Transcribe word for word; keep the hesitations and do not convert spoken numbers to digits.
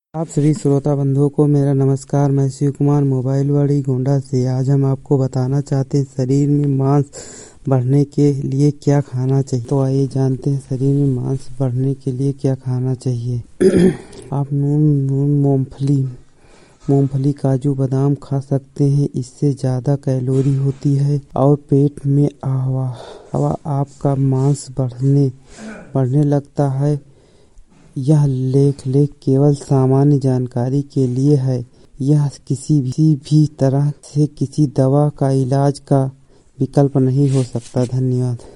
आप सभी श्रोता बंधुओं को मेरा नमस्कार। मैं शिव कुमार मोबाइलवाड़ी गोंडा से। आज हम आपको बताना चाहते हैं शरीर में मांस बढ़ने के लिए क्या खाना चाहिए। तो आइए जानते हैं शरीर में मांस बढ़ने के लिए क्या खाना चाहिए। आप नून नून मूंगफली मूंगफली काजू बादाम खा सकते हैं। इससे ज़्यादा कैलोरी होती है और पेट में हवा हवा आपका मांस बढ़ने बढ़ने लगता है। यह लेख लेख केवल सामान्य जानकारी के लिए है। यह किसी भी, भी तरह से किसी दवा का इलाज का विकल्प नहीं हो सकता। धन्यवाद।